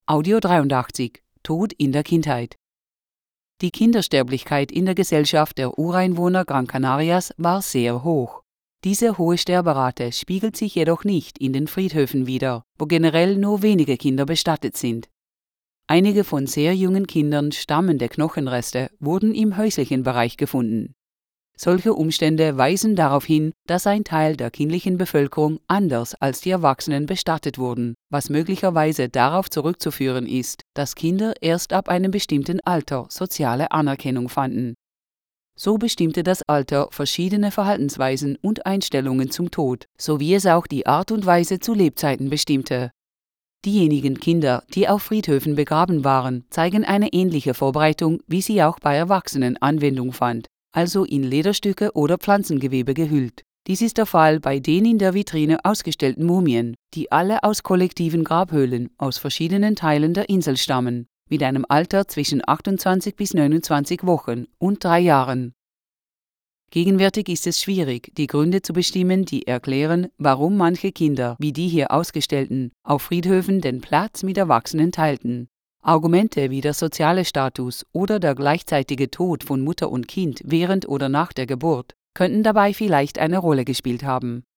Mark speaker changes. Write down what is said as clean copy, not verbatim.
Speaker 1: Audio 83 – Tod in der Kindheit. Die Kindersterblichkeit in der Gesellschaft der Ureinwohner Gran Canarias war sehr hoch. Diese hohe Sterberate spiegelt sich jedoch nicht in den Friedhöfen wider, wo generell nur wenige Kinder bestattet sind. Einige von sehr jungen Kindern stammende Knochenreste wurden im häuslichen Bereich gefunden. Solche Umstände weisen darauf hin, dass ein Teil der kindlichen Bevölkerung anders als die Erwachsenen bestattet wurden, was möglicherweise darauf zurückzuführen ist, dass Kinder erst ab einem bestimmten Alter soziale Anerkennung fanden. So bestimmte das Alter verschiedene Verhaltensweisen und Einstellungen zum Tod, so wie es auch die Art und Weise zu Lebzeiten bestimmte. Diejenigen Kinder, die auf Friedhöfen begraben waren, zeigen eine ähnliche Vorbereitung, wie sie auch bei Erwachsenen Anwendung fand, also in Lederstücke oder Pflanzengewebe gehüllt. Dies ist der Fall bei den in der Vitrine ausgestellten Mumien, die alle aus kollektiven Grabhöhlen aus verschiedenen Teilen der Insel stammen, mit einem Alter zwischen 28 bis 29 Wochen und 3 Jahren. Gegenwärtig ist es schwierig, die Gründe zu bestimmen, die erklären, warum manche Kinder, wie die hier ausgestellten, auf Friedhöfen den Platz mit Erwachsenen teilten. Argumente wie der soziale Status oder der gleichzeitige Tod von Mutter und Kind während oder nach der Geburt könnten dabei vielleicht eine Rolle gespielt haben.